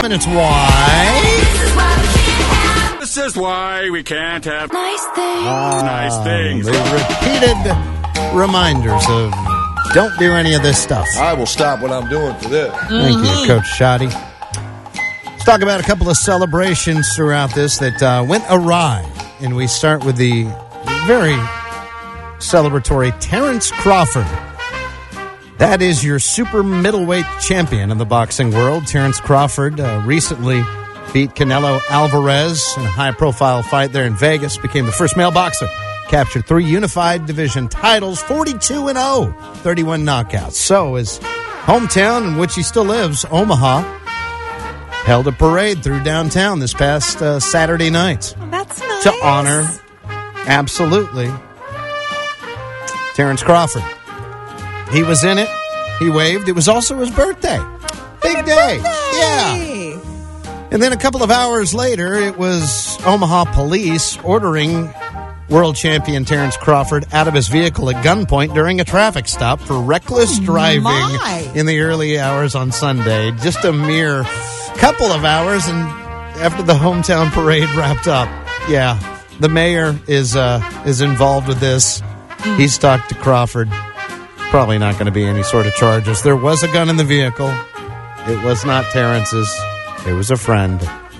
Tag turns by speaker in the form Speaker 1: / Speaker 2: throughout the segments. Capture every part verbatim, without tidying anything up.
Speaker 1: M, and it's why.
Speaker 2: This is why we can't have
Speaker 3: Nice things.
Speaker 1: Ah,
Speaker 2: nice things.
Speaker 1: The repeated reminders of don't do any of this stuff.
Speaker 4: I will stop what I'm doing for this.
Speaker 1: Thank you, Coach Shoddy. Let's talk about a couple of celebrations throughout this that uh, went awry. And we start with the very celebratory Terrence Crawford. That is your super middleweight champion in the boxing world. Terrence Crawford uh, recently beat Canelo Alvarez in a high-profile fight there in Vegas. Became the first male boxer. Captured three unified division titles, forty-two and oh, thirty-one knockouts. So his hometown in which he still lives, Omaha, held a parade through downtown this past uh, Saturday night.
Speaker 5: That's nice.
Speaker 1: To honor, absolutely, Terrence Crawford. He was in it. He waved. It was also his birthday. Big
Speaker 5: Happy
Speaker 1: day.
Speaker 5: birthday.
Speaker 1: Yeah. And then a couple of hours later, it was Omaha police ordering world champion Terrence Crawford out of his vehicle at gunpoint during a traffic stop for reckless driving
Speaker 5: my.
Speaker 1: in the early hours on Sunday. Just a mere couple of hours, and after the hometown parade wrapped up, yeah, the mayor is uh, is involved with this.
Speaker 5: Mm.
Speaker 1: He's talked to Crawford. Probably not going to be any sort of charges. There was a gun in the vehicle. It was not Terrence's. It was a friend.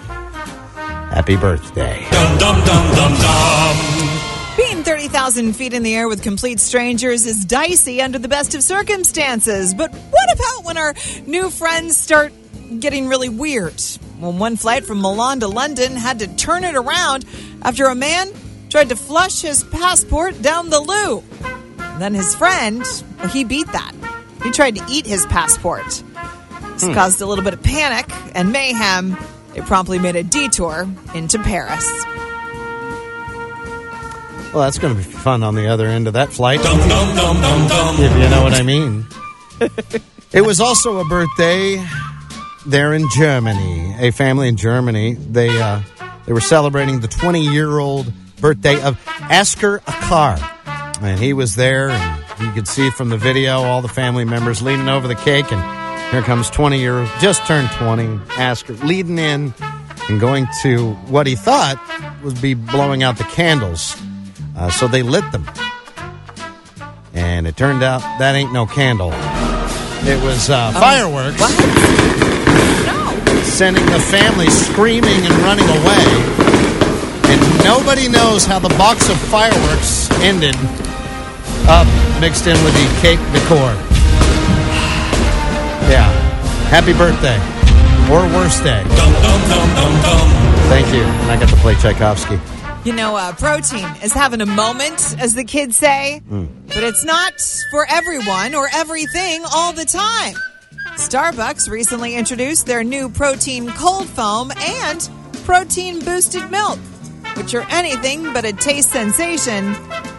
Speaker 1: Happy birthday.
Speaker 2: Dum, dum, dum, dum, dum.
Speaker 5: Being thirty thousand feet in the air with complete strangers is dicey under the best of circumstances. But what about when our new friends start getting really weird? Well, one flight from Milan to London had to turn it around after a man tried to flush his passport down the loo. Then his friend, well, he beat that. He tried to eat his passport. This hmm. caused a little bit of panic and mayhem. They promptly made a detour into Paris.
Speaker 1: Well, that's going to be fun on the other end of that flight.
Speaker 2: Dum, dum, dum, dum, dum.
Speaker 1: If you know what I mean. It was also a birthday there in Germany. A family in Germany, they uh, they were celebrating the twenty-year-old birthday of Asker Akar. And he was there, and you could see from the video all the family members leaning over the cake, and here comes twenty-year-old, just turned twenty, Asker, leading in and going to what he thought would be blowing out the candles. Uh, so they lit them. And it turned out that ain't no candle. It was uh, um, fireworks.
Speaker 5: What? No.
Speaker 1: Sending the family screaming and running away. And nobody knows how the box of fireworks ended up mixed in with the cake decor. Yeah. Happy birthday. Or worst day.
Speaker 2: Dum, dum, dum, dum, dum.
Speaker 1: Thank you. And I got to play Tchaikovsky.
Speaker 5: You know, uh, protein is having a moment, as the kids say, mm. but it's not for everyone or everything all the time. Starbucks recently introduced their new protein cold foam and protein boosted milk, which are anything but a taste sensation.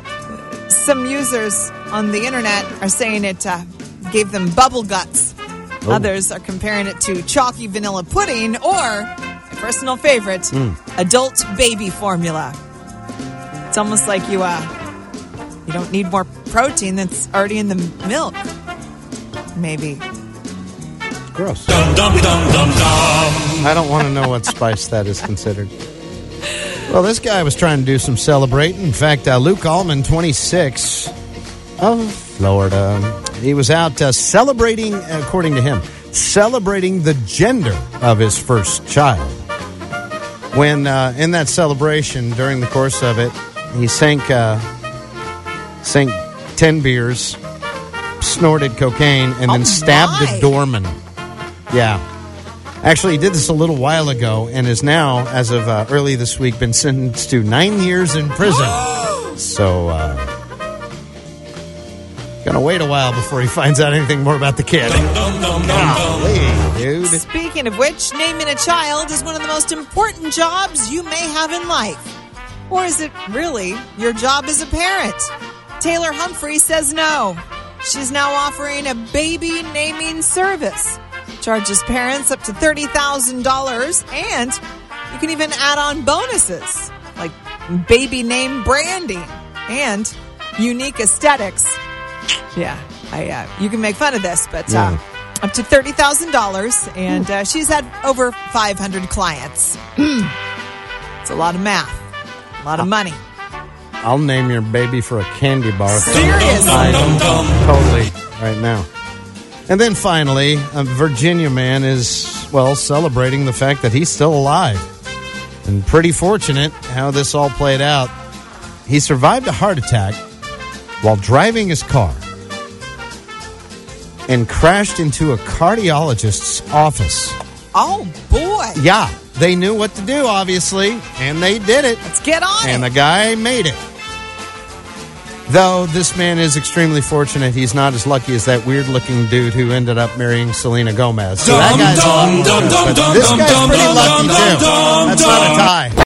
Speaker 5: Some users on the internet are saying it uh, gave them bubble guts. Oh. Others are comparing it to chalky vanilla pudding or, my personal favorite, mm. adult baby formula. It's almost like you uh, you don't need more protein that's already in the milk. Maybe.
Speaker 1: Gross.
Speaker 2: Dum, dum, dum, dum, dum.
Speaker 1: I don't want to know what spice that is considered. Well, this guy was trying to do some celebrating. In fact, uh, Luke Allman, twenty-six, of Florida. He was out uh, celebrating, according to him, celebrating the gender of his first child. When uh, in that celebration, during the course of it, he sank, uh, sank ten beers, snorted cocaine, and then
Speaker 5: oh
Speaker 1: stabbed
Speaker 5: my.
Speaker 1: a doorman. Yeah. Actually, he did this a little while ago and is now, as of uh, early this week, been sentenced to nine years in prison. So, uh, gonna wait a while before he finds out anything more about the kid.
Speaker 2: Dum, dum, dum,
Speaker 1: Golly, dude.
Speaker 5: Speaking of which, naming a child is one of the most important jobs you may have in life. Or is it really your job as a parent? Taylor Humphrey says no. She's now offering a baby naming service. Charges parents up to thirty thousand dollars, and you can even add on bonuses like baby name branding and unique aesthetics. Yeah, I, uh, you can make fun of this, but uh, up to thirty thousand dollars, and uh, she's had over five hundred clients. It's a lot of math, a lot of money.
Speaker 1: I'll name your baby for a candy bar.
Speaker 5: Seriously?
Speaker 1: I, totally, right now. And then finally, a Virginia man is, well, celebrating the fact that he's still alive. And pretty fortunate how this all played out. He survived a heart attack while driving his car and crashed into a cardiologist's office.
Speaker 5: Oh, boy.
Speaker 1: Yeah, they knew what to do, obviously, and they did it.
Speaker 5: Let's get on
Speaker 1: And
Speaker 5: it.
Speaker 1: the guy made it. Though this man is extremely fortunate, he's not as lucky as that weird-looking dude who ended up marrying Selena Gomez. So that guy's, but this guy's pretty lucky, too. That's not a tie.